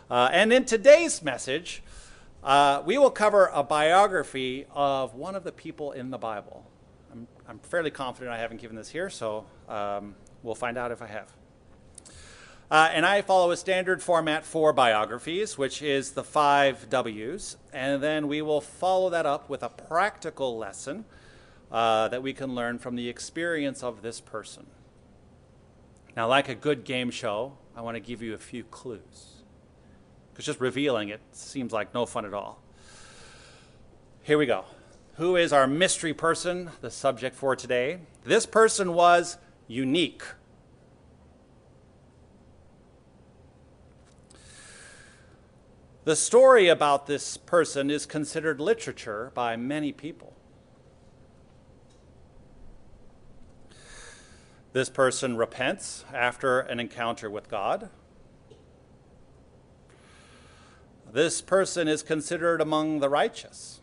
And in today's message, we will cover a biography of one of the people in the Bible. I'm fairly confident I haven't given this here, so we'll find out if I have. And I follow a standard format for biographies, which is the 5 W's. And then we will follow that up with a practical lesson that we can learn from the experience of this person. Now, like a good game show, I want to give you a few clues, because just revealing it seems like no fun at all. Here we go. Who is our mystery person, the subject for today? This person was unique. The story about this person is considered literature by many people. This person repents after an encounter with God. This person is considered among the righteous.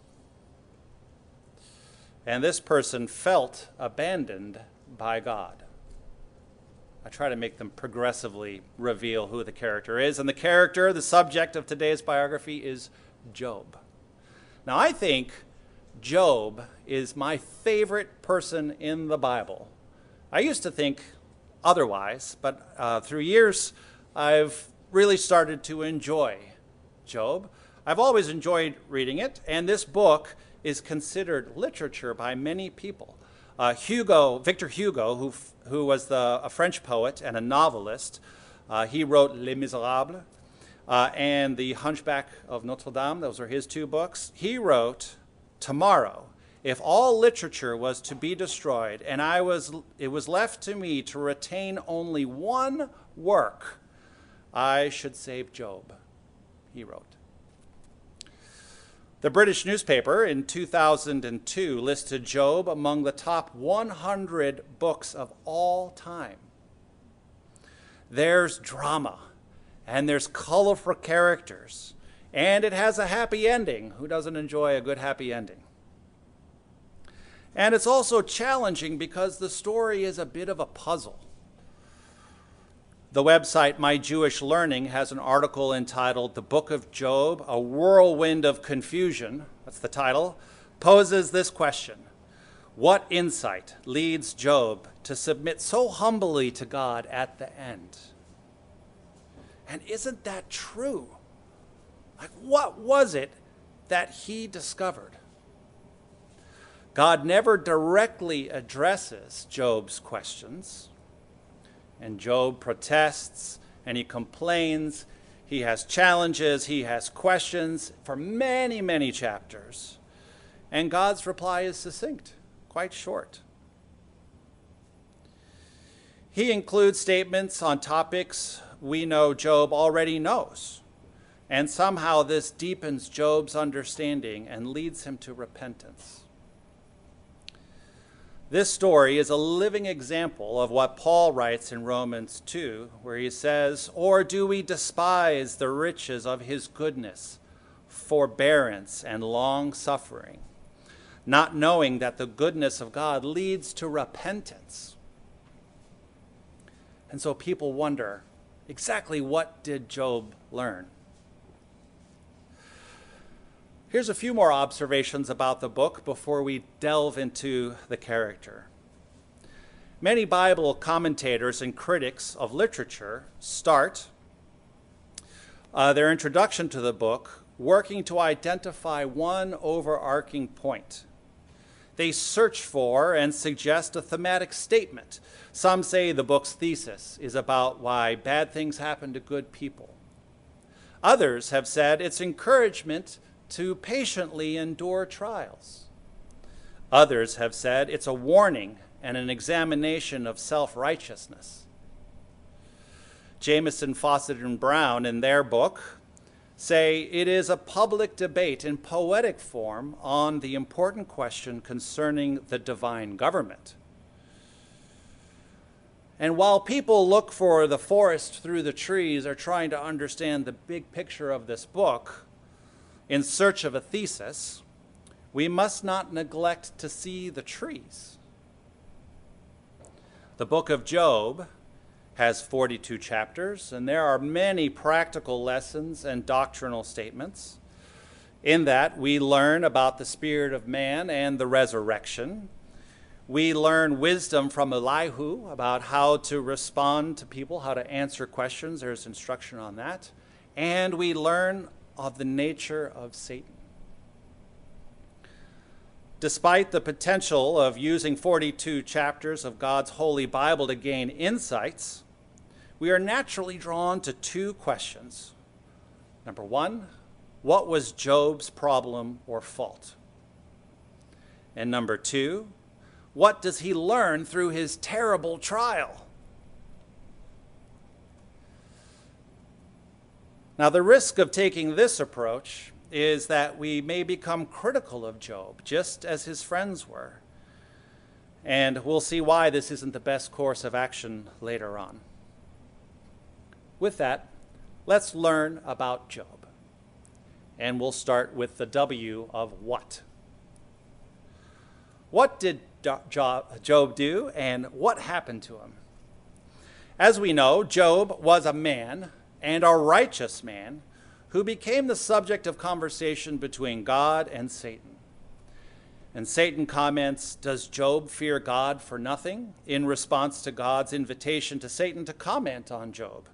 And this person felt abandoned by God. I try to make them progressively reveal who the character is. And the character, the subject of today's biography, is Job. Now, I think Job is my favorite person in the Bible. I used to think otherwise, but through years, I've really started to enjoy Job. I've always enjoyed reading it, and this book is considered literature by many people. Victor Hugo, who was a French poet and a novelist, he wrote Les Miserables and The Hunchback of Notre Dame. Those are his 2 books. He wrote, "Tomorrow, if all literature was to be destroyed, and it was left to me to retain only one work, I should save Job," he wrote. The British newspaper in 2002 listed Job among the top 100 books of all time. There's drama, and there's colorful characters, and it has a happy ending. Who doesn't enjoy a good happy ending? And it's also challenging because the story is a bit of a puzzle. The website My Jewish Learning has an article entitled "The Book of Job, A Whirlwind of Confusion," that's the title, poses this question: what insight leads Job to submit so humbly to God at the end? And isn't that true? Like, what was it that he discovered? God never directly addresses Job's questions. And Job protests, and he complains, he has challenges, he has questions for many, many chapters. And God's reply is succinct, quite short. He includes statements on topics we know Job already knows. And somehow this deepens Job's understanding and leads him to repentance. This story is a living example of what Paul writes in Romans 2, where he says, "Or do we despise the riches of his goodness, forbearance, and long-suffering, not knowing that the goodness of God leads to repentance?" And so people wonder, exactly what did Job learn? Here's a few more observations about the book before we delve into the character. Many Bible commentators and critics of literature start their introduction to the book working to identify one overarching point. They search for and suggest a thematic statement. Some say the book's thesis is about why bad things happen to good people. Others have said it's encouragement to patiently endure trials. Others have said it's a warning and an examination of self-righteousness. Jamieson, Fausset, and Brown, in their book, say it is a public debate in poetic form on the important question concerning the divine government. And while people look for the forest through the trees or trying to understand the big picture of this book, in search of a thesis, we must not neglect to see the trees. The book of Job has 42 chapters, and there are many practical lessons and doctrinal statements. In that, we learn about the spirit of man and the resurrection. We learn wisdom from Elihu about how to respond to people, how to answer questions. There's instruction on that. And we learn of the nature of Satan. Despite the potential of using 42 chapters of God's holy Bible to gain insights, we are naturally drawn to two questions. Number one, what was Job's problem or fault? And number two, what does he learn through his terrible trial? Now, the risk of taking this approach is that we may become critical of Job, just as his friends were. And we'll see why this isn't the best course of action later on. With that, let's learn about Job. And we'll start with the W of what. What did Job do, and what happened to him? As we know, Job was a man, and a righteous man, who became the subject of conversation between God and Satan. And Satan comments, does Job fear God for nothing? In response to God's invitation to Satan to comment on Job.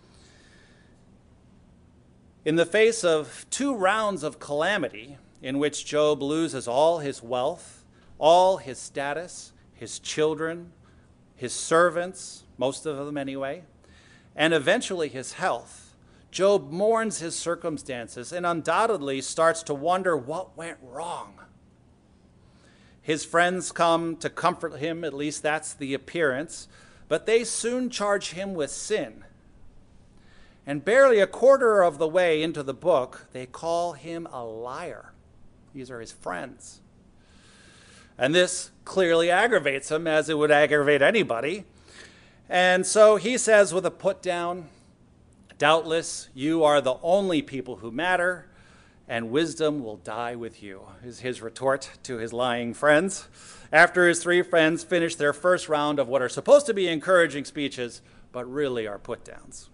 In the face of 2 rounds of calamity, in which Job loses all his wealth, all his status, his children, his servants, most of them anyway, and eventually his health, Job mourns his circumstances and undoubtedly starts to wonder what went wrong. His friends come to comfort him, at least that's the appearance, but they soon charge him with sin. And barely a quarter of the way into the book, they call him a liar. These are his friends. And this clearly aggravates him, as it would aggravate anybody. And so he says with a put down, doubtless you are the only people who matter, and wisdom will die with you, is his retort to his lying friends. After his 3 friends finish their first round of what are supposed to be encouraging speeches, but really are put downs.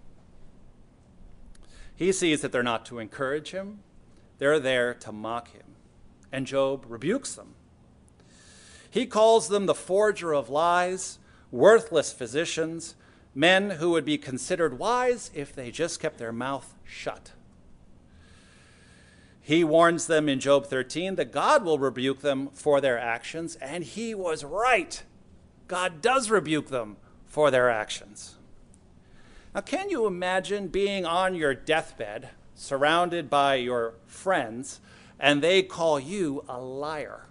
He sees that they're not to encourage him, they're there to mock him. And Job rebukes them. He calls them the forger of lies, worthless physicians, men who would be considered wise if they just kept their mouth shut. He warns them in Job 13 that God will rebuke them for their actions, and he was right. God does rebuke them for their actions. Now, can you imagine being on your deathbed, surrounded by your friends, and they call you a liar?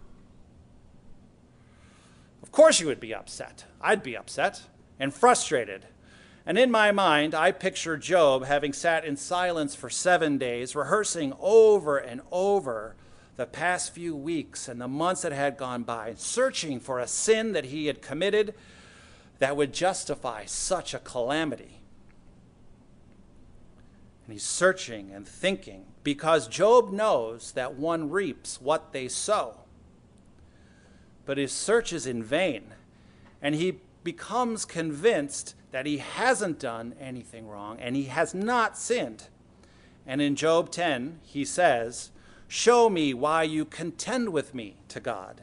Of course you would be upset. I'd be upset and frustrated. And in my mind, I picture Job having sat in silence for 7 days, rehearsing over and over the past few weeks and the months that had gone by, searching for a sin that he had committed that would justify such a calamity. And he's searching and thinking, because Job knows that one reaps what they sow. But his search is in vain, and he becomes convinced that he hasn't done anything wrong, and he has not sinned. And in Job 10, he says, "Show me why you contend with me," to God.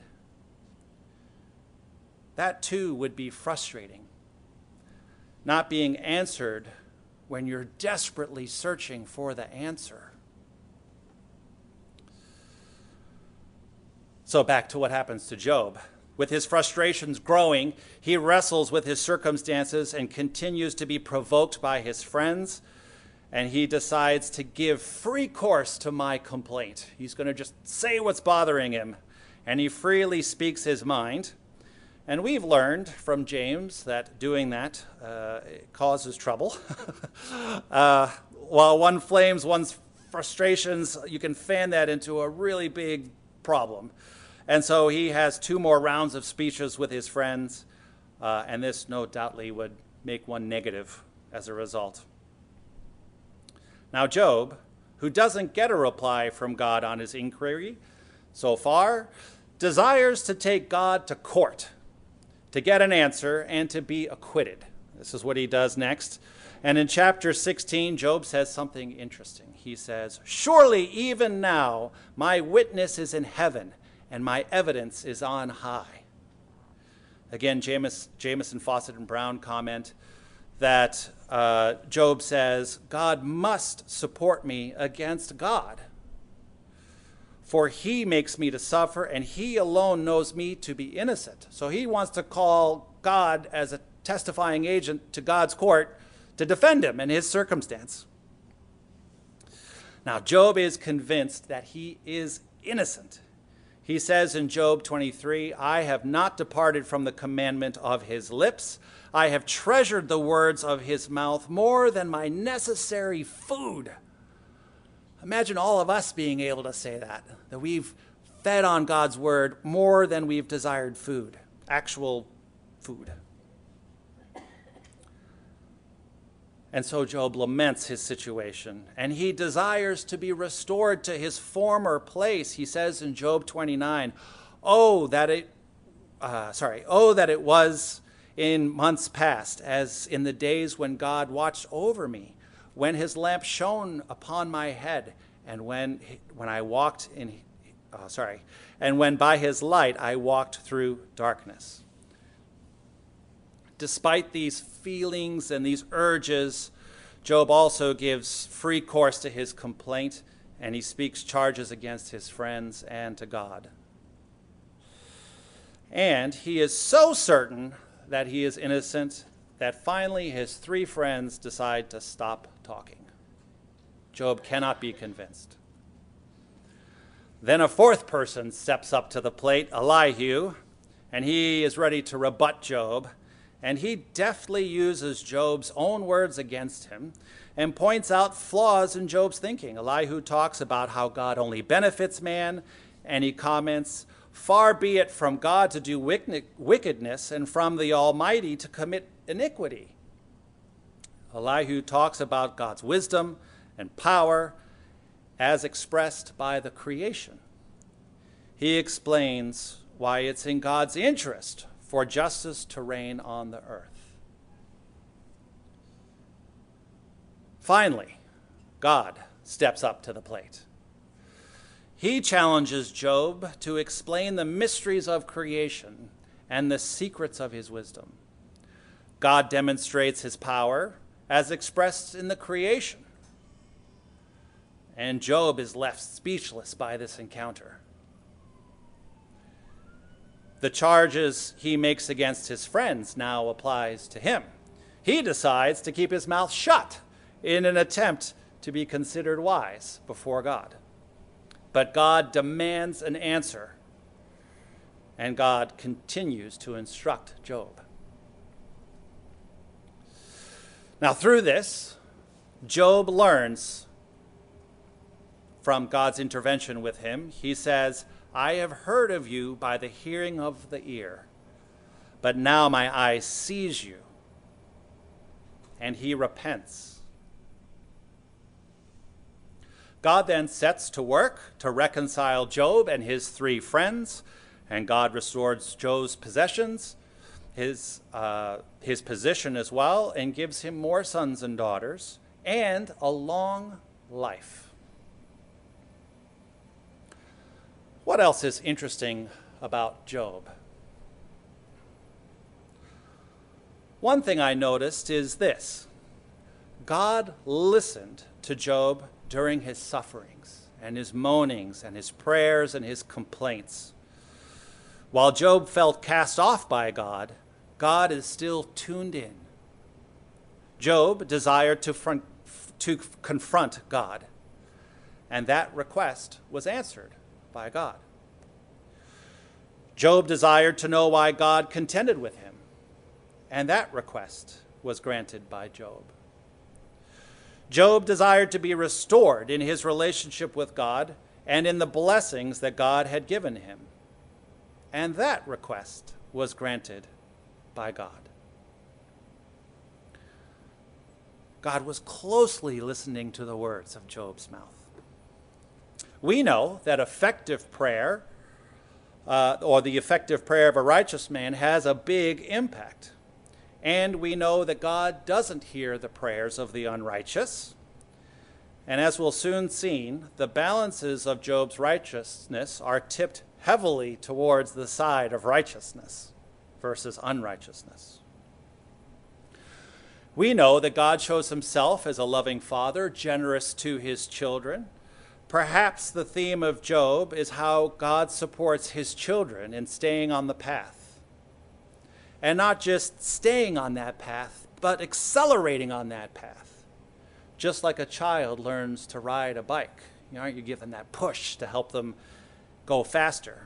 That too would be frustrating, not being answered when you're desperately searching for the answer. So back to what happens to Job. With his frustrations growing, he wrestles with his circumstances and continues to be provoked by his friends, and he decides to give free course to my complaint. He's going to just say what's bothering him, and he freely speaks his mind. And we've learned from James that doing that causes trouble. While one flames one's frustrations, you can fan that into a really big problem. And so he has 2 more rounds of speeches with his friends, and this no doubtly would make one negative as a result. Now Job, who doesn't get a reply from God on his inquiry so far, desires to take God to court, to get an answer and to be acquitted. This is what he does next. And in chapter 16, Job says something interesting. He says, "Surely even now my witness is in heaven, and my evidence is on high." Again, Jameson, Fawcett, and Brown comment that Job says, "God must support me against God. For he makes me to suffer, and he alone knows me to be innocent." So he wants to call God as a testifying agent to God's court to defend him in his circumstance. Now, Job is convinced that he is innocent. He says in Job 23, "I have not departed from the commandment of his lips. I have treasured the words of his mouth more than my necessary food." Imagine all of us being able to say that we've fed on God's word more than we've desired food, actual food. And so Job laments his situation, and he desires to be restored to his former place. He says in Job 29, "Oh, that it was in months past, as in the days when God watched over me, when his lamp shone upon my head, and when I walked and when by his light I walked through darkness." Despite these feelings and these urges, Job also gives free course to his complaint, and he speaks charges against his friends and to God. And he is so certain that he is innocent that finally his three friends decide to stop talking. Job cannot be convinced. Then a fourth person steps up to the plate, Elihu, and he is ready to rebut Job. And he deftly uses Job's own words against him and points out flaws in Job's thinking. Elihu talks about how God only benefits man, and he comments, "Far be it from God to do wickedness, and from the Almighty to commit iniquity." Elihu talks about God's wisdom and power as expressed by the creation. He explains why it's in God's interest for justice to reign on the earth. Finally, God steps up to the plate. He challenges Job to explain the mysteries of creation and the secrets of his wisdom. God demonstrates his power as expressed in the creation. And Job is left speechless by this encounter. The charges he makes against his friends now applies to him. He decides to keep his mouth shut in an attempt to be considered wise before God. But God demands an answer, and God continues to instruct Job. Now, through this, Job learns from God's intervention with him. He says, "I have heard of you by the hearing of the ear, but now my eye sees you." And he repents. God then sets to work to reconcile Job and his three friends, and God restores Job's possessions, his position as well, and gives him more sons and daughters, and a long life. What else is interesting about Job? One thing I noticed is this: God listened to Job during his sufferings and his moanings and his prayers and his complaints. While Job felt cast off by God, God is still tuned in. Job desired to confront God, and that request was answered by God. Job desired to know why God contended with him, and that request was granted by Job. Job desired to be restored in his relationship with God and in the blessings that God had given him, and that request was granted by God. God was closely listening to the words of Job's mouth. We know that effective prayer, or the effective prayer of a righteous man, has a big impact. And we know that God doesn't hear the prayers of the unrighteous. And as we'll soon see, the balances of Job's righteousness are tipped heavily towards the side of righteousness versus unrighteousness. We know that God shows himself as a loving father, generous to his children. Perhaps the theme of Job is how God supports his children in staying on the path. And not just staying on that path, but accelerating on that path. Just like a child learns to ride a bike. You give them that push to help them go faster.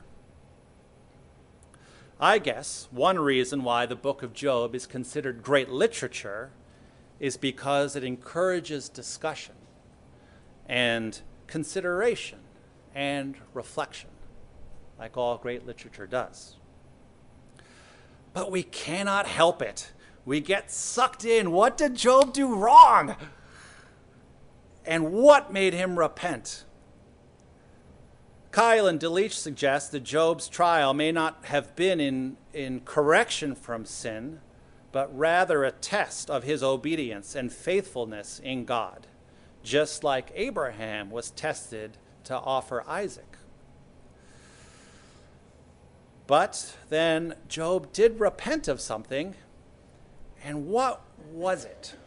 I guess one reason why the book of Job is considered great literature is because it encourages discussion and consideration and reflection, like all great literature does. But we cannot help it. We get sucked in. What did Job do wrong? And what made him repent? Kyle and Delitzsch suggest that Job's trial may not have been in correction from sin, but rather a test of his obedience and faithfulness in God, just like Abraham was tested to offer Isaac. But then Job did repent of something, and what was it?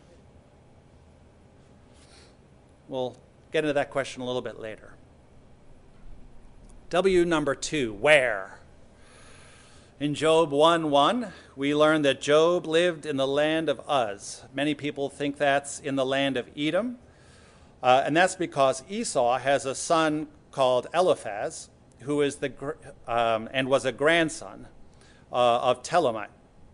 We'll get into that question a little bit later. W number 2, where? In Job 1:1, we learn that Job lived in the land of Uz. Many people think that's in the land of Edom, and that's because Esau has a son called Eliphaz, who is and was a grandson of Telmanite.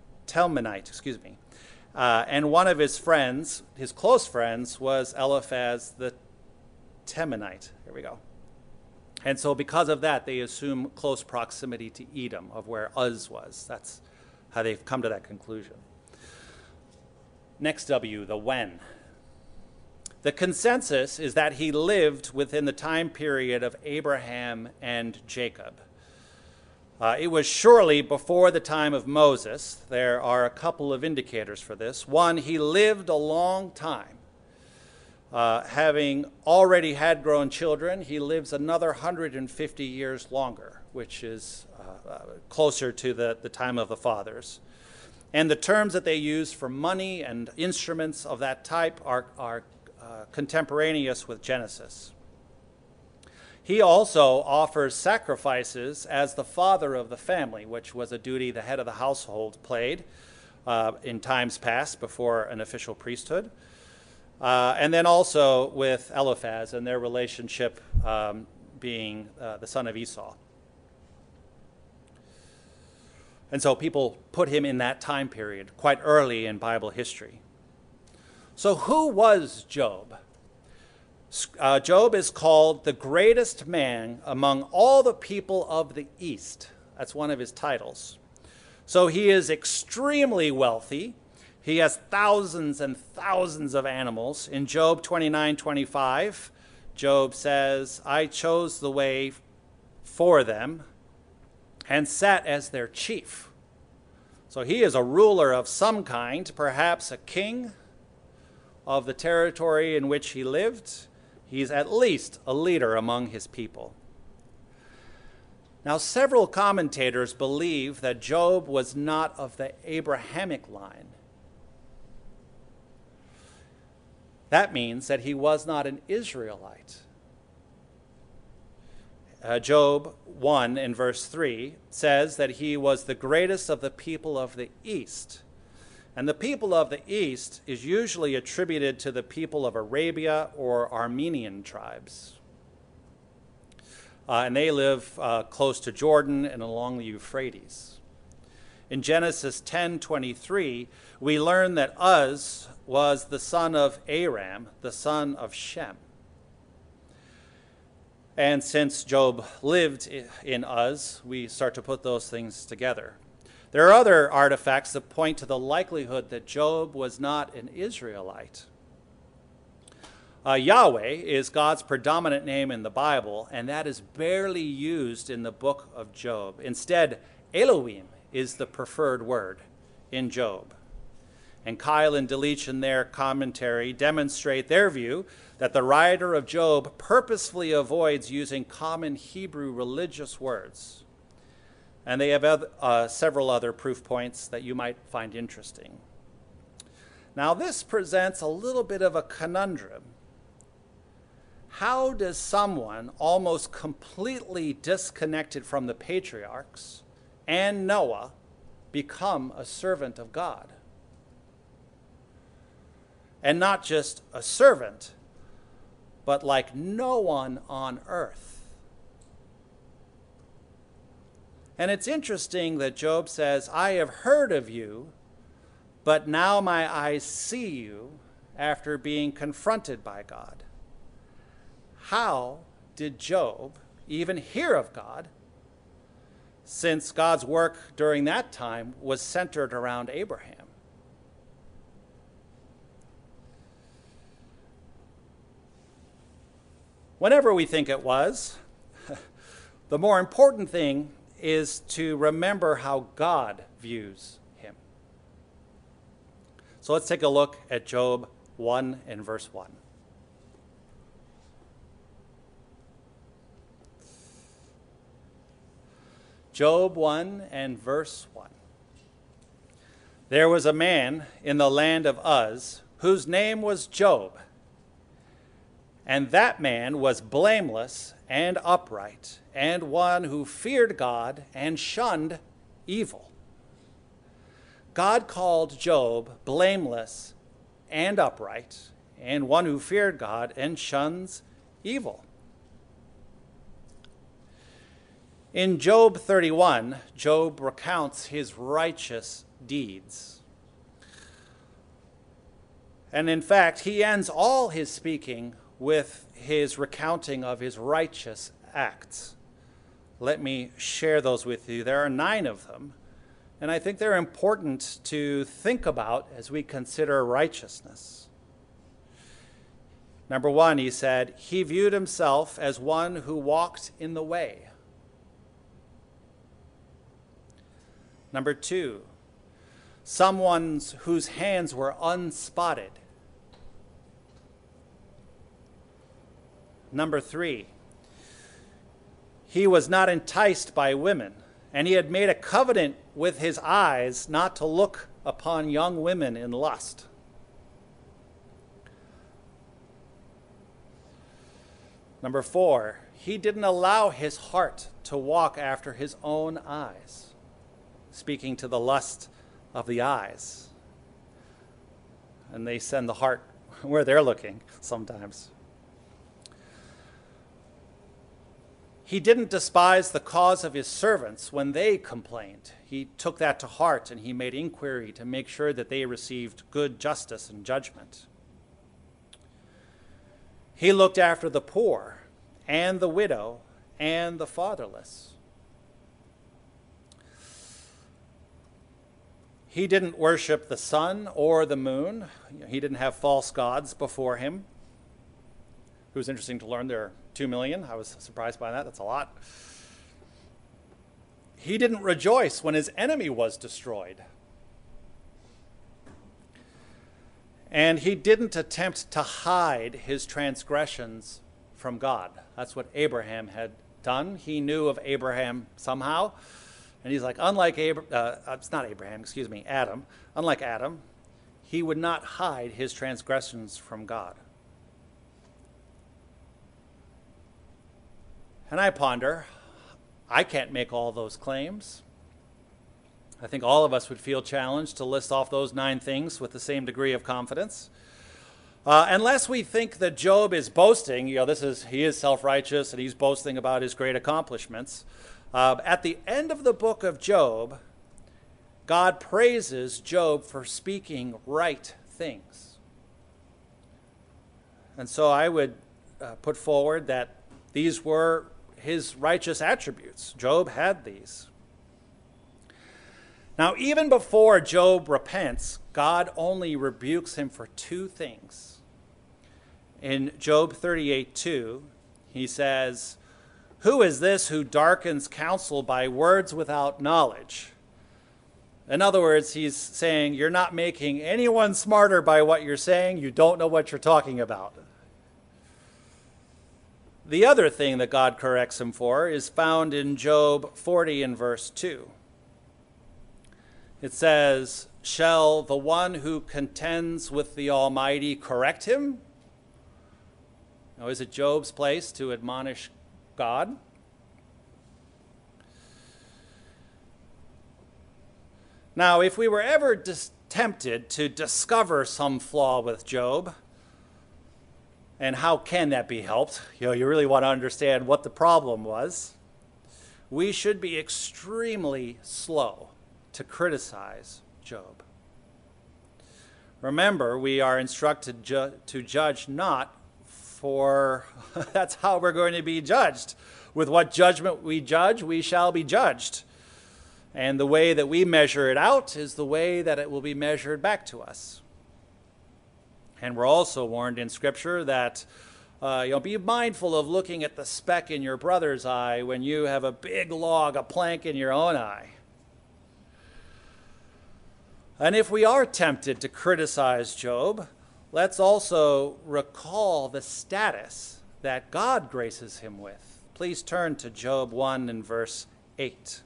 And one of his friends, his close friends, was Eliphaz the Temanite. Here we go. And so because of that, they assume close proximity to Edom, of where Uz was. That's how they've come to that conclusion. Next W, the when. The consensus is that he lived within the time period of Abraham and Jacob. It was surely before the time of Moses. There are a couple of indicators for this. One, he lived a long time. Having already had grown children, he lives another 150 years longer, which is closer to the time of the fathers. And the terms that they use for money and instruments of that type are contemporaneous with Genesis. He also offers sacrifices as the father of the family, which was a duty the head of the household played in times past before an official priesthood. And then also with Eliphaz and their relationship being the son of Esau. And so people put him in that time period quite early in Bible history. So who was Job? Job is called the greatest man among all the people of the East. That's one of his titles. So he is extremely wealthy. He has thousands and thousands of animals. In Job 29:25, Job says, I chose the way for them and sat as their chief. So he is a ruler of some kind, perhaps a king of the territory in which he lived. He's at least a leader among his people. Now, several commentators believe that Job was not of the Abrahamic line. That means that he was not an Israelite. Job 1 in verse 3 says that he was the greatest of the people of the East. And the people of the East is usually attributed to the people of Arabia or Armenian tribes. And they live close to Jordan and along the Euphrates. In Genesis 10:23, we learn that Uz was the son of Aram, the son of Shem. And since Job lived in Uz, we start to put those things together. There are other artifacts that point to the likelihood that Job was not an Israelite. Yahweh is God's predominant name in the Bible, and that is barely used in the book of Job. Instead, Elohim is the preferred word in Job. and Keil and Delitzsch in their commentary demonstrate their view that the writer of Job purposefully avoids using common Hebrew religious words. And they have several other proof points that you might find interesting. Now, this presents a little bit of a conundrum. How does someone almost completely disconnected from the patriarchs and Noah become a servant of God? And not just a servant, but like no one on earth. And it's interesting that Job says, I have heard of you, but now my eyes see you after being confronted by God. How did Job even hear of God, since God's work during that time was centered around Abraham? Whenever we think it was, the more important thing is to remember how God views him. So let's take a look at Job 1 and verse 1. Job 1 and verse 1. There was a man in the land of Uz whose name was Job, and that man was blameless and upright, and one who feared God and shunned evil. God called Job blameless and upright, and one who feared God and shuns evil. In Job 31, Job recounts his righteous deeds. And in fact, he ends all his speaking with his recounting of his righteous acts. Let me share those with you. There are 9 of them, and I think they're important to think about as we consider righteousness. Number 1, he said, he viewed himself as one who walked in the way. Number 2, someone whose hands were unspotted. Number 3, he was not enticed by women, and he had made a covenant with his eyes not to look upon young women in lust. Number 4, he didn't allow his heart to walk after his own eyes, speaking to the lust of the eyes. And they send the heart where they're looking sometimes. He didn't despise the cause of his servants when they complained. He took that to heart, and he made inquiry to make sure that they received good justice and judgment. He looked after the poor and the widow and the fatherless. He didn't worship the sun or the moon. He didn't have false gods before him. It was interesting to learn there are 2 million. I was surprised by that. That's a lot. He didn't rejoice when his enemy was destroyed. And he didn't attempt to hide his transgressions from God. That's what Abraham had done. He knew of Abraham somehow. And he's like, unlike Adam, unlike Adam, he would not hide his transgressions from God. And I ponder, I can't make all those claims. I think all of us would feel challenged to list off those 9 things with the same degree of confidence. Unless we think that Job is boasting, he is self-righteous and he's boasting about his great accomplishments. At the end of the book of Job, God praises Job for speaking right things. And so I would put forward that these were his righteous attributes. Job had these. Now, even before Job repents, God only rebukes him for 2 things. In Job 38:2, he says, "Who is this who darkens counsel by words without knowledge?" In other words, he's saying, you're not making anyone smarter by what you're saying. You don't know what you're talking about. The other thing that God corrects him for is found in Job 40 and verse 2. It says, shall the one who contends with the Almighty correct him? Now, is it Job's place to admonish God? Now, if we were ever tempted to discover some flaw with Job, and how can that be helped? You really want to understand what the problem was. We should be extremely slow to criticize Job. Remember, we are instructed to judge not for, that's how we're going to be judged. With what judgment we judge, we shall be judged. And the way that we measure it out is the way that it will be measured back to us. And we're also warned in Scripture that be mindful of looking at the speck in your brother's eye when you have a big log, a plank in your own eye. And if we are tempted to criticize Job, let's also recall the status that God graces him with. Please turn to Job 1 and verse 8.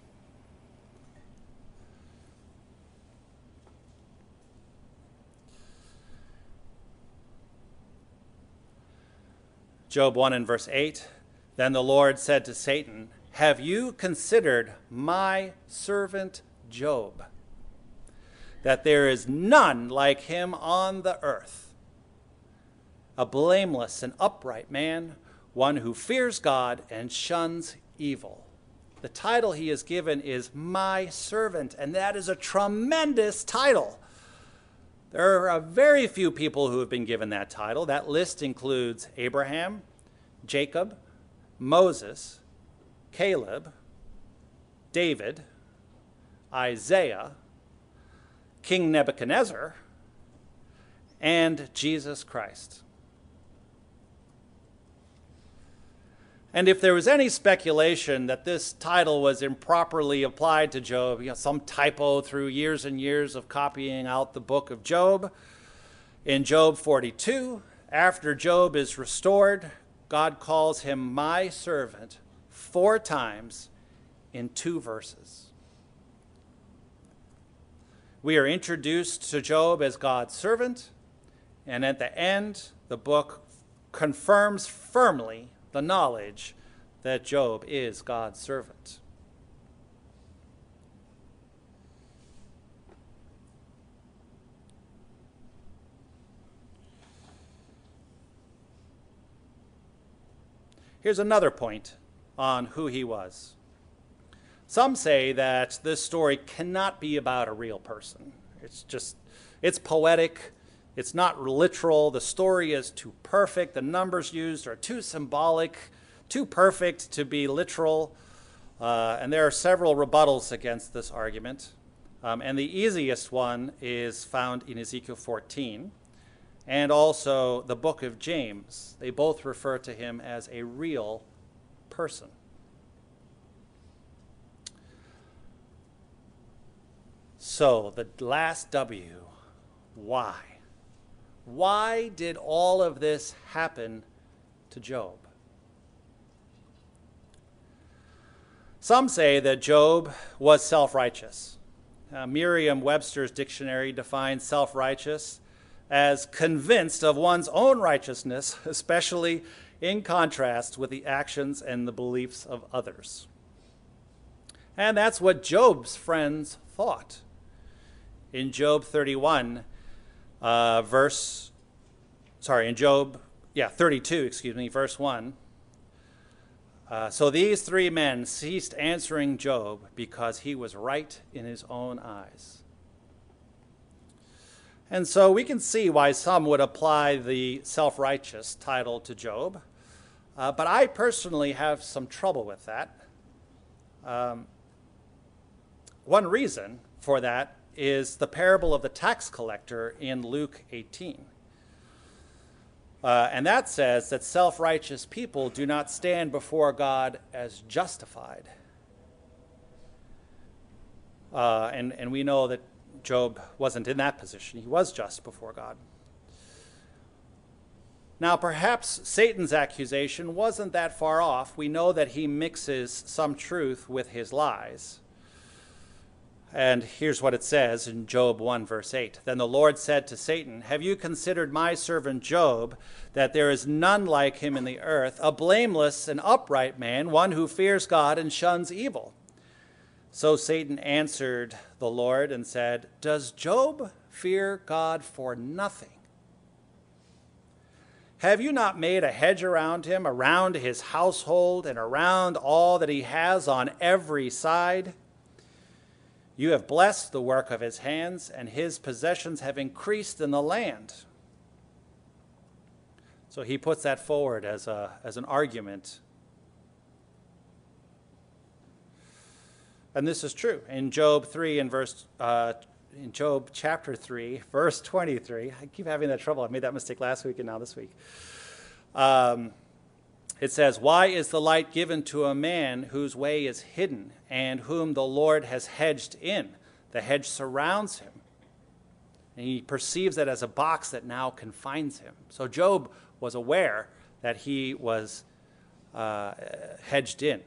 Job 1 and verse 8, then the Lord said to Satan, have you considered my servant Job, that there is none like him on the earth, a blameless and upright man, one who fears God and shuns evil. The title he is given is my servant, and that is a tremendous title. There are very few people who have been given that title. That list includes Abraham, Jacob, Moses, Caleb, David, Isaiah, King Nebuchadnezzar, and Jesus Christ. And if there was any speculation that this title was improperly applied to Job, some typo through years and years of copying out the book of Job, in Job 42, after Job is restored, God calls him my servant 4 times in 2 verses. We are introduced to Job as God's servant, and at the end, the book confirms firmly the knowledge that Job is God's servant. Here's another point on who he was. Some say that this story cannot be about a real person. It's poetic. It's not literal. The story is too perfect. The numbers used are too symbolic, too perfect to be literal. And there are several rebuttals against this argument. And the easiest one is found in Ezekiel 14 and also the book of James. They both refer to him as a real person. So the last W, why? Why did all of this happen to Job? Some say that Job was self-righteous. Merriam-Webster's dictionary defines self-righteous as convinced of one's own righteousness, especially in contrast with the actions and the beliefs of others. And that's what Job's friends thought. In Job 31, in Job 32, verse 1. So these 3 men ceased answering Job because he was right in his own eyes. And so we can see why some would apply the self-righteous title to Job. But I personally have some trouble with that. One reason for that is the parable of the tax collector in Luke 18. And that says that self-righteous people do not stand before God as justified. And we know that Job wasn't in that position. He was just before God. Now, perhaps Satan's accusation wasn't that far off. We know that he mixes some truth with his lies. And here's what it says in Job 1, verse 8. Then the Lord said to Satan, "Have you considered my servant Job, that there is none like him in the earth, a blameless and upright man, one who fears God and shuns evil?" So Satan answered the Lord and said, "Does Job fear God for nothing? Have you not made a hedge around him, around his household, and around all that he has on every side? You have blessed the work of his hands, and his possessions have increased in the land." So he puts that forward as an argument. And this is true. In Job chapter 3, verse 23, I keep having that trouble. I made that mistake last week and now this week. It says, "Why is the light given to a man whose way is hidden, and whom the Lord has hedged in? The hedge surrounds him, and he perceives it as a box that now confines him." So Job was aware that he was hedged in.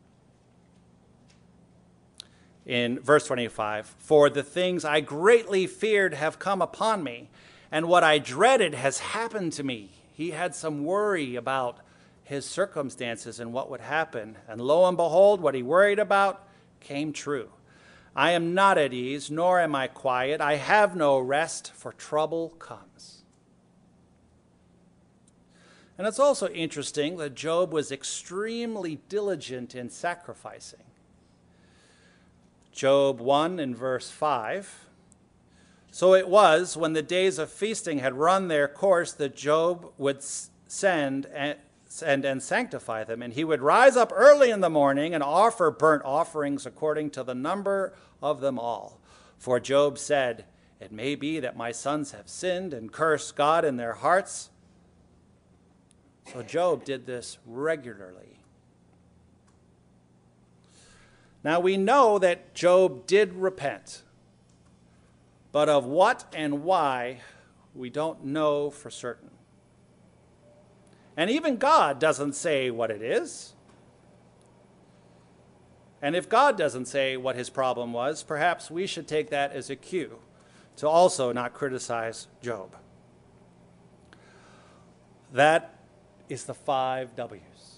In verse 25, "For the things I greatly feared have come upon me, and what I dreaded has happened to me." He had some worry about his circumstances and what would happen. And lo and behold, what he worried about came true. "I am not at ease, nor am I quiet. I have no rest, for trouble comes." And it's also interesting that Job was extremely diligent in sacrificing. Job 1 in verse 5. "So it was, when the days of feasting had run their course, that Job would send and sanctify them. And he would rise up early in the morning and offer burnt offerings according to the number of them all. For Job said, 'It may be that my sons have sinned and cursed God in their hearts.'" So Job did this regularly. Now we know that Job did repent, but of what and why, we don't know for certain. And even God doesn't say what it is. And if God doesn't say what his problem was, perhaps we should take that as a cue to also not criticize Job. That is the 5 W's.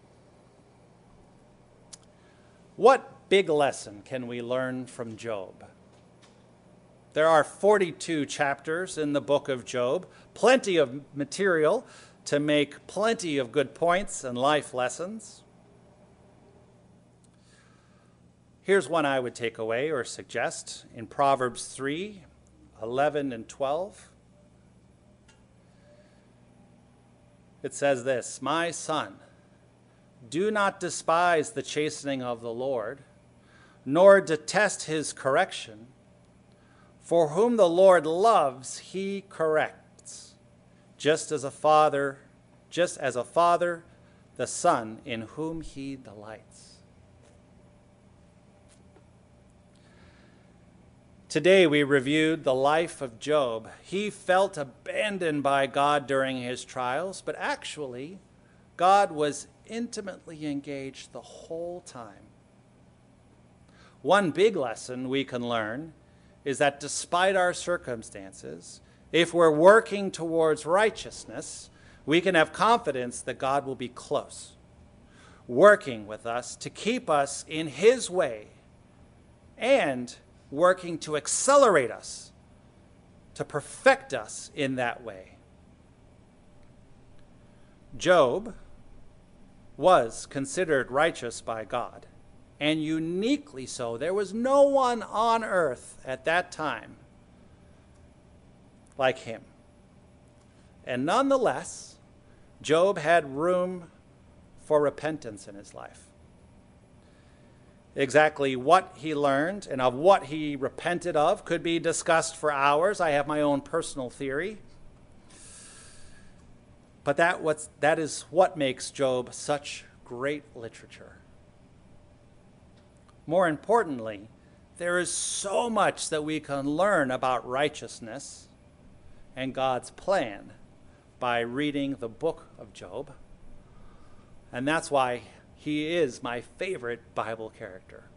What big lesson can we learn from Job? There are 42 chapters in the book of Job, plenty of material to make plenty of good points and life lessons. Here's one I would take away or suggest in Proverbs 3, 11 and 12. It says this, "My son, do not despise the chastening of the Lord, nor detest his correction. For whom the Lord loves, he corrects, just as a father, the son in whom he delights." Today we reviewed the life of Job. He felt abandoned by God during his trials, but actually, God was intimately engaged the whole time. One big lesson we can learn is that despite our circumstances, if we're working towards righteousness, we can have confidence that God will be close, working with us to keep us in his way and working to accelerate us, to perfect us in that way. Job was considered righteous by God, and uniquely so. There was no one on earth at that time like him. And nonetheless, Job had room for repentance in his life. Exactly what he learned and of what he repented of could be discussed for hours. I have my own personal theory. But that is what makes Job such great literature. More importantly, There is so much that we can learn about righteousness and God's plan by reading the book of Job. And that's why he is my favorite Bible character.